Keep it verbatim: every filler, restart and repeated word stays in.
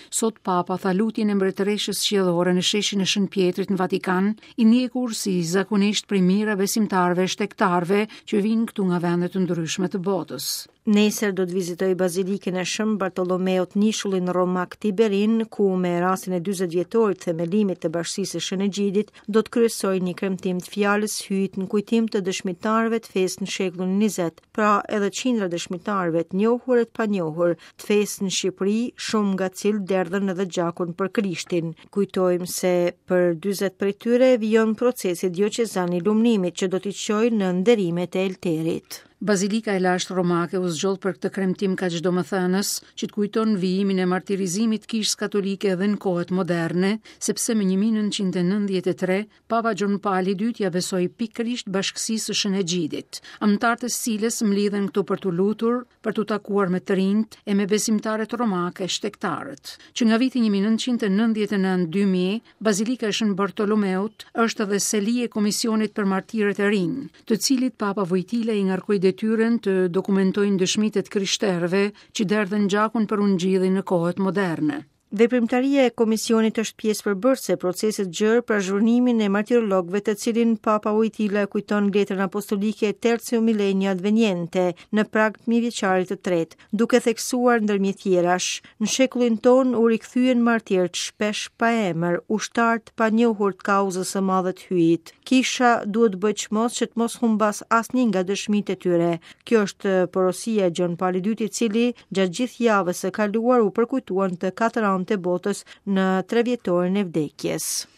Sot Papa tha lutjen e mbretëreshës qiellore në sheshin e Shën Pjetrit në Vatikan, i njekur si zakonisht prej mira besimtarëve shtektarëve që vinë këtu nga vende të ndryshme të botës. Nesër do të vizitoj bazilikën e Shën Bartolomeut Nishullin Romak Tiberin, ku me rastin e dyzet vjetorit themelimit të Bashkisë së Shënexhidit do të kryesoj një kremtim të fjalës hyjt në kujtim të dëshmitarëve të fesë në shekullin njëzet, pra edhe qindra dëshmitarëve të njohur e të panjohur të fesë në Shqipëri, shumë nga cilë derdhën edhe gjakun për Krishtin. Kujtojmë se për dyzet prej tyre vijon procesi dioqezan i lumnimit që do t'i çojë në nderimet e elterit. Bazilika e lashtë romake u zgjoll për këtë kremtim kaq domethënës, që të kujton vijimin e martirizimit kishës katolike edhe në kohët moderne, sepse më një mijë e nëntëqind e nëntëdhjetë e tre Papa Gjon Pali i dytë ja besoi pikërisht Bashkësisë së Shënexhidit. Anëtarët e cilës mlidhen këtu për të lutur, për të takuar me të rinjt e me besimtarët romake shtektarët. Që nga viti një mijë e nëntëqind e nëntëdhjetë e nëntë dy mijë, Bazilika e Shën Bartolomeut është edhe seli e Komisionit për Martirët e Rinj, të cilit Papa Wojtyla i ngarkoi detyrën të dokumentojnë dëshmitë të krishterëve që derdhen gjakun për ungjillin në kohët moderne. Veprimtaria e komisionit është pjesë përbërëse e procesit gjerë për azhurnimin e martirologëve, të cilin Papa Wojtyla kujton letrën apostolike e Tertio Millennio Adveniente në prag të mijëvjeçarit të tretë, duke theksuar ndërmjet tjerash: në shekullin ton u rikthyen martirët shpesh pa emër, ushtar të panjohur të kauzës së madhe të hyjit. Kisha duhet bëj çmos që të mos humbas asnjë nga dëshmitë e tyre. Kjo është porosia e Gjon Pali i dytë, i cili gjatë gjithë javës së kaluar u përkujtuan të katër të botës në tre vjetorin e vdekjes.